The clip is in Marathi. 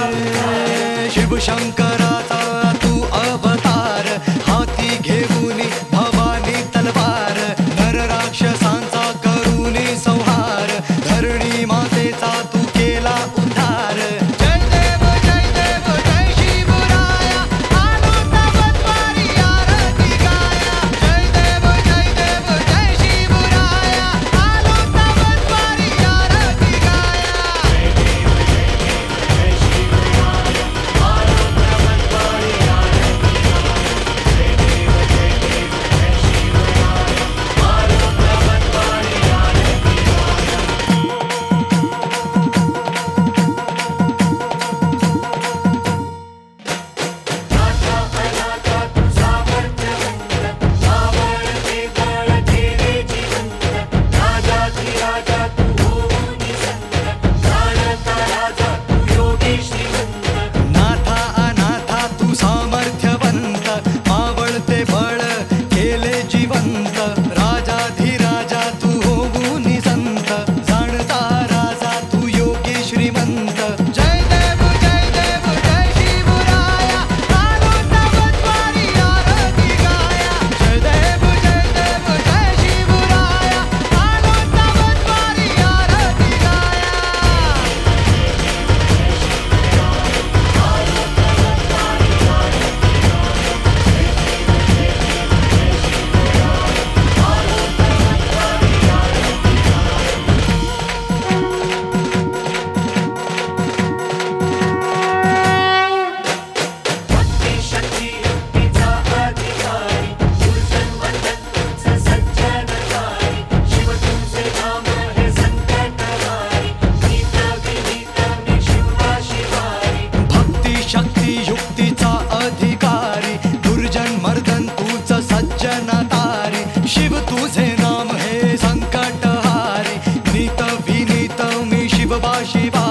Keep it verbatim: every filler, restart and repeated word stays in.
शिवशंकराचा तू अवतार, हाती घेऊन भवानी तलवार, नर राक्षसांचा करूनी संहार, धरणी मातेचा तू केला उद्धार. जय देव जय देव जय शिवराया, आलो तवद्वारी आरती गाया. जय देव जय देव जय शिवराया, आलो तवद्वारी आरती गाया. नाथा अनाथा तू सामर्थ्यवंत, मावळते बळ केले जिवंत, राजाधिराजा तू होऊन संत, जाणता राजा तू योगी श्रीमंत. जय देव जय देव जय शिवराया, आलो तवद्वारी आरती गाया. जय देव जय देव जय शिवराया, आलो तवद्वारी आरती गाया. भक्ती शक्ती युक्तीचा अधिकारी, दुर्जन मर्दन तूच सज्जनतारी, शिव तुझे नाम हे संकटहारी, नीत विनीत मी शिवबा शिवा.